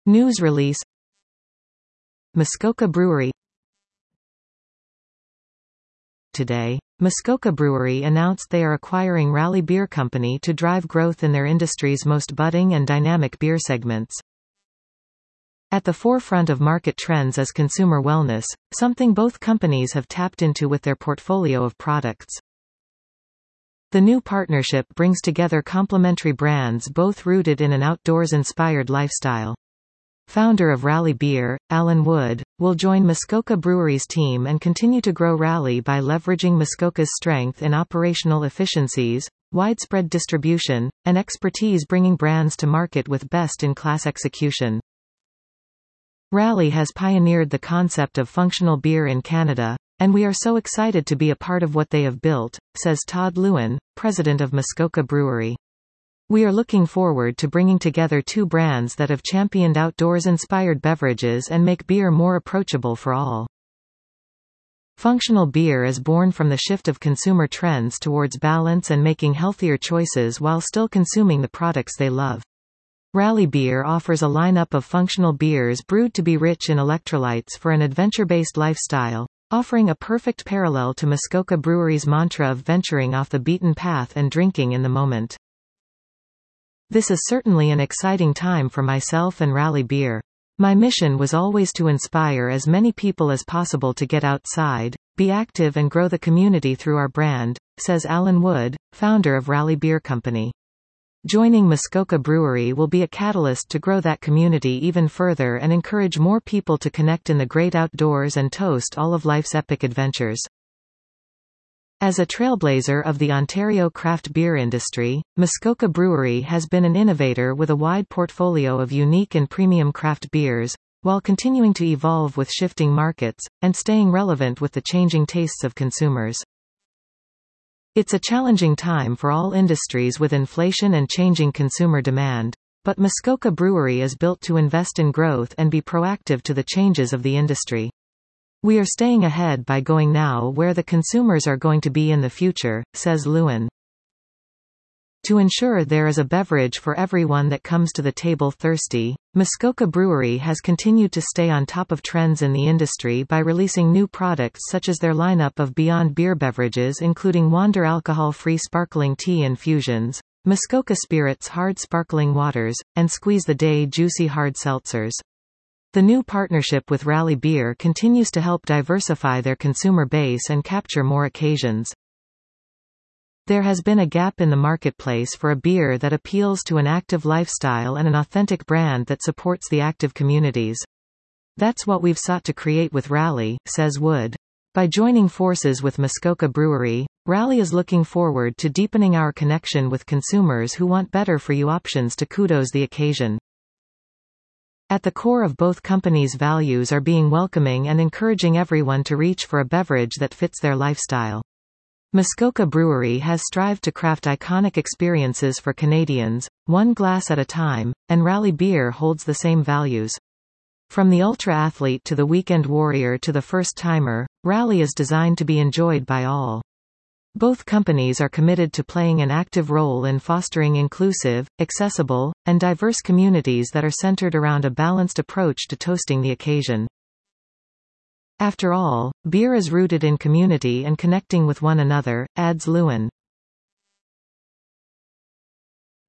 News release. Muskoka Brewery. Today, Muskoka Brewery announced they are acquiring Rally Beer Company to drive growth in their industry's most budding and dynamic beer segments. At the forefront of market trends is consumer wellness, something both companies have tapped into with their portfolio of products. The new partnership brings together complementary brands both rooted in an outdoors-inspired lifestyle. Founder of Rally Beer, Alan Wood, will join Muskoka Brewery's team and continue to grow Rally by leveraging Muskoka's strength in operational efficiencies, widespread distribution, and expertise bringing brands to market with best-in-class execution. Rally has pioneered the concept of functional beer in Canada, and we are so excited to be a part of what they have built, says Todd Lewin, president of Muskoka Brewery. We are looking forward to bringing together two brands that have championed outdoors-inspired beverages and make beer more approachable for all. Functional beer is born from the shift of consumer trends towards balance and making healthier choices while still consuming the products they love. Rally Beer offers a lineup of functional beers brewed to be rich in electrolytes for an adventure-based lifestyle, offering a perfect parallel to Muskoka Brewery's mantra of venturing off the beaten path and drinking in the moment. This is certainly an exciting time for myself and Rally Beer. My mission was always to inspire as many people as possible to get outside, be active and grow the community through our brand, says Alan Wood, founder of Rally Beer Company. Joining Muskoka Brewery will be a catalyst to grow that community even further and encourage more people to connect in the great outdoors and toast all of life's epic adventures. As a trailblazer of the Ontario craft beer industry, Muskoka Brewery has been an innovator with a wide portfolio of unique and premium craft beers, while continuing to evolve with shifting markets, and staying relevant with the changing tastes of consumers. It's a challenging time for all industries with inflation and changing consumer demand, but Muskoka Brewery is built to invest in growth and be proactive to the changes of the industry. We are staying ahead by going now where the consumers are going to be in the future, says Lewin. To ensure there is a beverage for everyone that comes to the table thirsty, Muskoka Brewery has continued to stay on top of trends in the industry by releasing new products such as their lineup of Beyond Beer beverages including Wander alcohol-free sparkling tea infusions, Muskoka Spirits hard sparkling waters, and Squeeze the Day juicy hard seltzers. The new partnership with Rally Beer continues to help diversify their consumer base and capture more occasions. There has been a gap in the marketplace for a beer that appeals to an active lifestyle and an authentic brand that supports the active communities. That's what we've sought to create with Rally, says Wood. By joining forces with Muskoka Brewery, Rally is looking forward to deepening our connection with consumers who want better-for-you options to kudos the occasion. At the core of both companies' values are being welcoming and encouraging everyone to reach for a beverage that fits their lifestyle. Muskoka Brewery has strived to craft iconic experiences for Canadians, one glass at a time, and Rally Beer holds the same values. From the ultra-athlete to the weekend warrior to the first-timer, Rally is designed to be enjoyed by all. Both companies are committed to playing an active role in fostering inclusive, accessible, and diverse communities that are centered around a balanced approach to toasting the occasion. After all, beer is rooted in community and connecting with one another, adds Lewin.